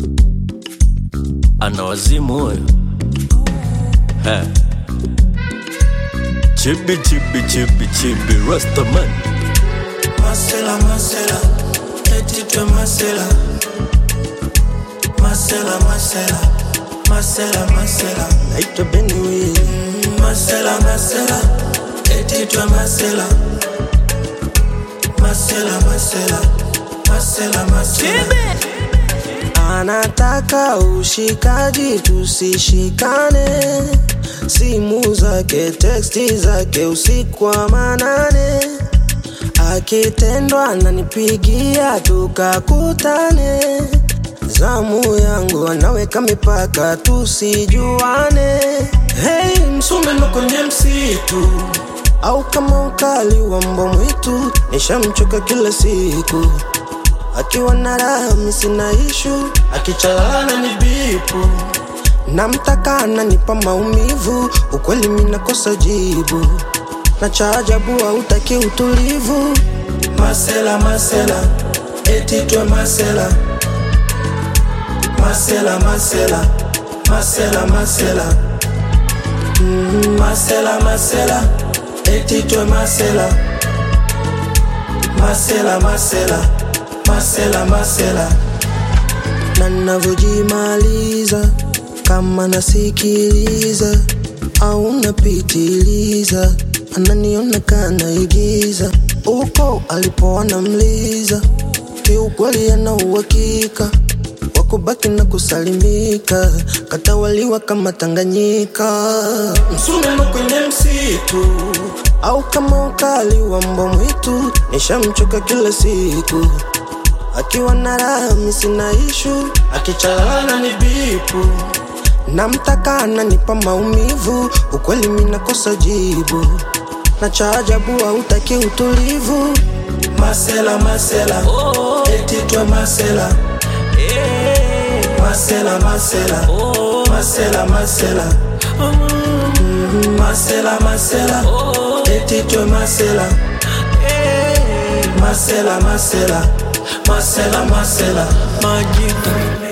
ana wazimu huyo. Chibi chibi chibi chibi Rastaman. Marcela, Marcela, etitwe Marcela. Marcela, Marcela, Marcela, Marcela. Naitwa Benny. Marcela, Marcela, etitwe Marcela. Marcela, Marcela, Marcela, Marcela. Anataka ushikaji tusishikane, simu zake texti zake usiku wa manane, akitendwa ananipigia tukakutane, zamu yangu anaweka mipaka tusijuane. Hey, msumeno kwenye msitu au kama ukali wa mbwa mwitu, nishamchoka kila siku. Akiwa na raha mimi sina issue, akichalana ni bipu. Namtaka ananipa maumivu, ukweli mimi nakosa jibu, na cha ajabu hautaki utulivu. Marcela, Marcela, etitwe Marcela. Marcela, Marcela, Marcela, Marcela. Marcela, Marcela, etitwe Marcela. Marcela, Marcela, Marcela, Marcela. Na ninavyojimaliza kama nasikiliza au napitiliza, ananiona kana igiza. Uko alipoona mliza, kiukweli ana uhakika wakubaki na kusalimika, katawaliwa kama Tanganyika. Msumeno kwenye msitu au kama ukali wa mbwa mwitu, nishamchoka kila siku. Akiwa na raha mimi sina issue, akichalana ni bipu. Namtaka ananipa maumivu, ukweli mimi nakosa jibu, na cha ajabu hautaki utulivu. Marcela, Marcela, etitwe Marcela. Marcela, Marcela, Marcela, Marcela. Marcela, Marcela, etitwe Marcela. Marcela, Marcela, Marcela, Marcela. Majibu